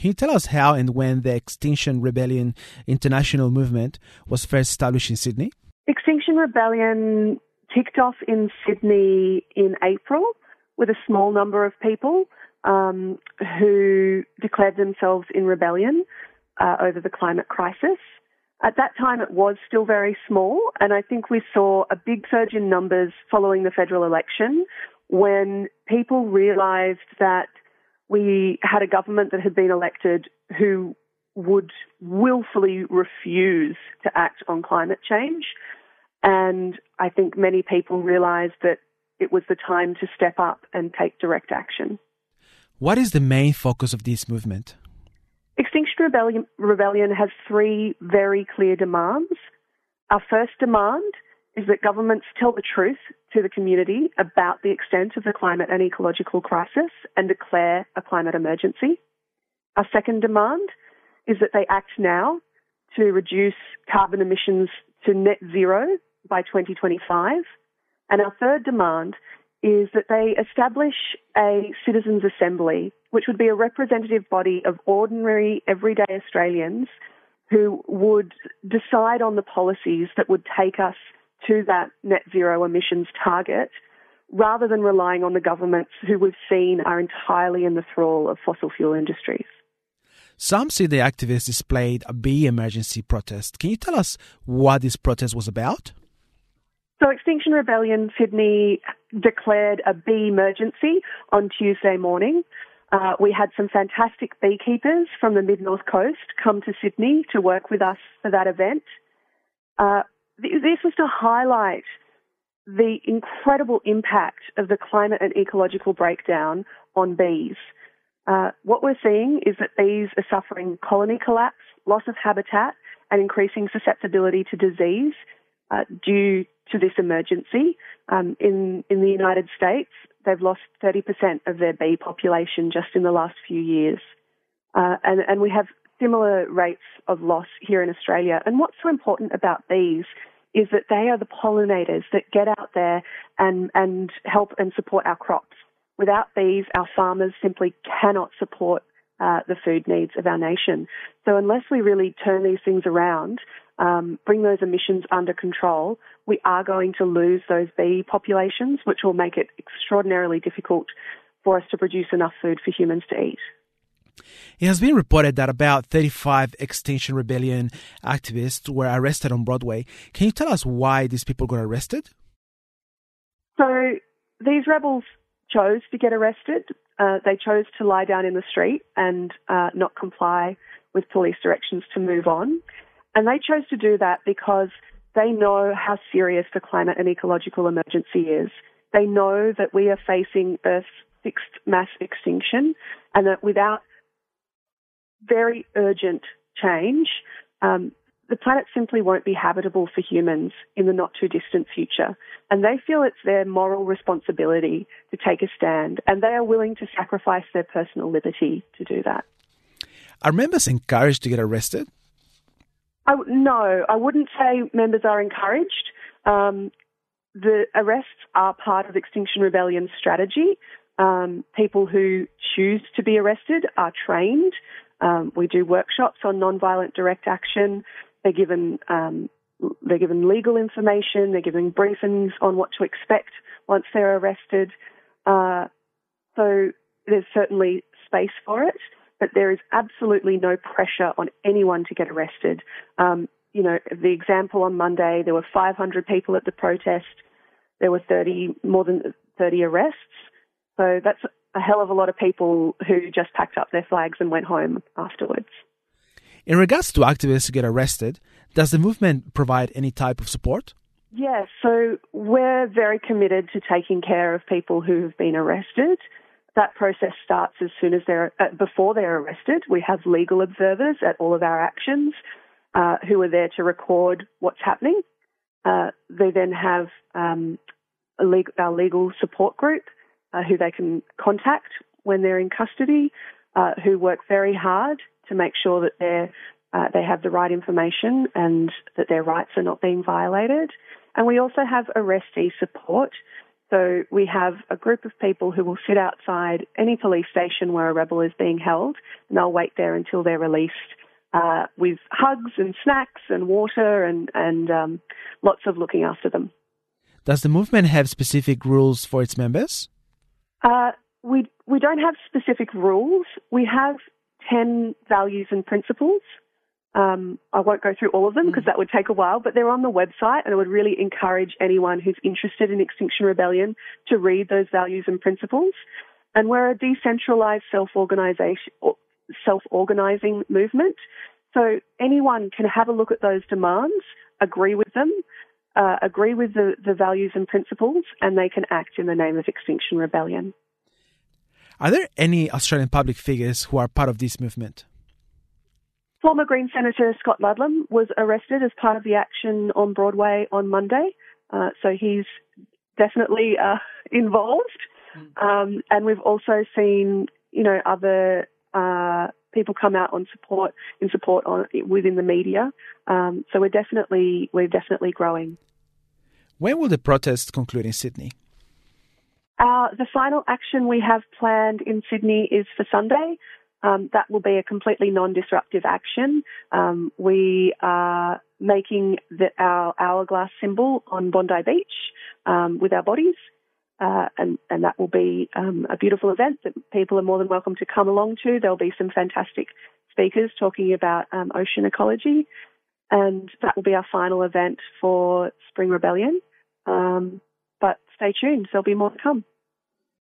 Can you tell us how and when the Extinction Rebellion international movement was first established in Sydney? Extinction Rebellion kicked off in Sydney in April with a small number of people who declared themselves in rebellion over the climate crisis. At that time, it was still very small, and I think we saw a big surge in numbers following the federal election when people realised that we had a government that had been elected who would willfully refuse to act on climate change. And I think many people realised that it was the time to step up and take direct action. What is the main focus of this movement? Extinction Rebellion has three very clear demands. Our first demand is that governments tell the truth to the community about the extent of the climate and ecological crisis and declare a climate emergency. Our second demand is that they act now to reduce carbon emissions to net zero by 2025. And our third demand is that they establish a citizens' assembly, which would be a representative body of ordinary, everyday Australians who would decide on the policies that would take us to that net zero emissions target, rather than relying on the governments who we've seen are entirely in the thrall of fossil fuel industries. Some Sydney activists displayed a bee emergency protest. Can you tell us what this protest was about? So Extinction Rebellion Sydney declared a bee emergency on Tuesday morning. We had some fantastic beekeepers from the Mid-North Coast come to Sydney to work with us for that event. This was to highlight the incredible impact of the climate and ecological breakdown on bees. What we're seeing is that bees are suffering colony collapse, loss of habitat, and increasing susceptibility to disease due to this emergency. In the United States, they've lost 30% of their bee population just in the last few years. And we have similar rates of loss here in Australia. And what's so important about bees is that they are the pollinators that get out there and help and support our crops. Without bees, our farmers simply cannot support the food needs of our nation. So unless we really turn these things around, bring those emissions under control, we are going to lose those bee populations, which will make it extraordinarily difficult for us to produce enough food for humans to eat. It has been reported that about 35 Extinction Rebellion activists were arrested on Broadway. Can you tell us why these people got arrested? So these rebels chose to get arrested. They chose to lie down in the street and not comply with police directions to move on. And they chose to do that because they know how serious the climate and ecological emergency is. They know that we are facing Earth's sixth mass extinction, and that without very urgent change, the planet simply won't be habitable for humans in the not-too-distant future. And they feel it's their moral responsibility to take a stand, and they are willing to sacrifice their personal liberty to do that. Are members encouraged to get arrested? No, I wouldn't say members are encouraged. The arrests are part of Extinction Rebellion's strategy. People who choose to be arrested are trained. We do workshops on non-violent direct action. They're given legal information. They're given briefings on what to expect once they're arrested. So there's certainly space for it, but there is absolutely no pressure on anyone to get arrested. The example on Monday, there were 500 people at the protest. There were more than 30 arrests. So that's a hell of a lot of people who just packed up their flags and went home afterwards. In regards to activists who get arrested, does the movement provide any type of support? Yes, so we're very committed to taking care of people who have been arrested. That process starts as soon as before they're arrested. We have legal observers at all of our actions who are there to record what's happening. They then have our legal support group who they can contact when they're in custody, who work very hard to make sure that they have the right information and that their rights are not being violated. And we also have arrestee support So we have a group of people who will sit outside any police station where a rebel is being held, and they'll wait there until they're released with hugs and snacks and water and lots of looking after them. Does the movement have specific rules for its members? We don't have specific rules. We have 10 values and principles. I won't go through all of them because that would take a while, but they're on the website, and I wo't really encourage anyone who's interested in Extinction Rebellion to read those values and principles. And we're a decentralized self-organizing movement. So anyone can have a look at those demands, agree with them, agree with the values and principles, and they can act in the name of Extinction Rebellion. Are there any Australian public figures who are part of this movement? Former Green Senator Scott Ludlam was arrested as part of the action on Broadway on Monday, so he's definitely involved. And we've also seen, other people come out within the media. So we're definitely growing. When will the protest conclude in Sydney? The final action we have planned in Sydney is for Sunday. That will be a completely non-disruptive action. We are making our hourglass symbol on Bondi Beach with our bodies, and that will be a beautiful event that people are more than welcome to come along to. There'll be some fantastic speakers talking about ocean ecology, and that will be our final event for Spring Rebellion. But stay tuned, there'll be more to come.